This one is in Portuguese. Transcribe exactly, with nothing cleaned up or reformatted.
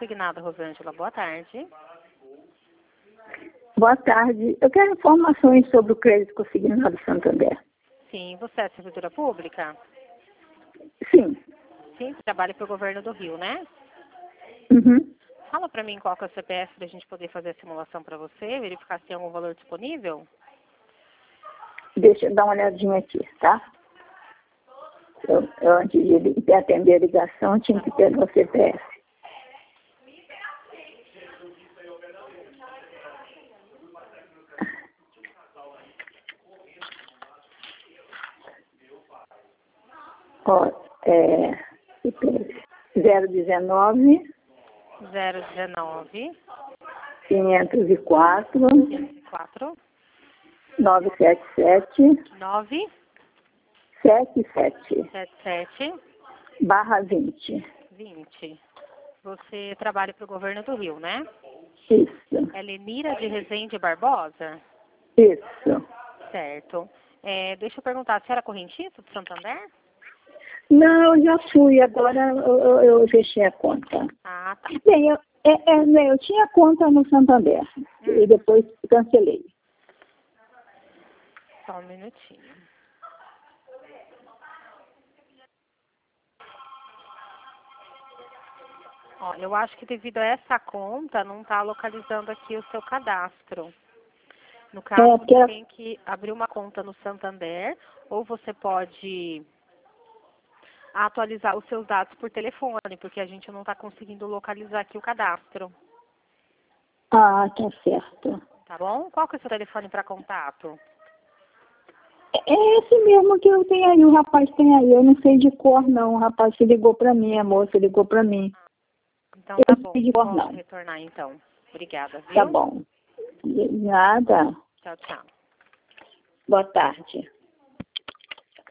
consignado, Rosângela. Boa tarde. Boa tarde. Eu quero informações sobre o crédito consignado do Santander. Sim, você é servidora pública? Sim. Sim, trabalha para o governo do Rio, né? Uhum. Fala para mim qual que é o C P F para a gente poder fazer a simulação para você, verificar se tem algum valor disponível. Deixa eu dar uma olhadinha aqui, tá? Eu, eu antes de atender a ligação, tinha que ter o C P F. Ó, é, zero dezenove, zero dezenove, quinhentos e quatro, quinhentos e quatro, nove sete sete, nove sete sete, sete sete, barra vinte. vinte. Você trabalha para o governo do Rio, né? Isso, É Lenira de Rezende Barbosa? isso. Certo. É, deixa eu perguntar, a senhora é correntista do Santander? Não, eu já fui, agora eu, eu, eu fechei a conta. Ah, tá. Bem, eu, é, é, né, eu tinha conta no Santander Hum. e depois cancelei. Só um minutinho. Ó, eu acho que devido a essa conta, não está localizando aqui o seu cadastro. No caso, É, porque você era- tem que abrir uma conta no Santander, ou você pode atualizar os seus dados por telefone, porque a gente não está conseguindo localizar aqui o cadastro. Ah, tá certo. Tá bom? Qual que é o seu telefone para contato? É esse mesmo que eu tenho aí, o rapaz tem aí. Eu não sei de cor, não. O rapaz que ligou pra mim, a moça ligou pra mim. Então Eu tá não bom. sei de cor, Pode não. retornar então. Obrigada, Tá viu? bom. Nada. Tchau, tchau. Boa tarde.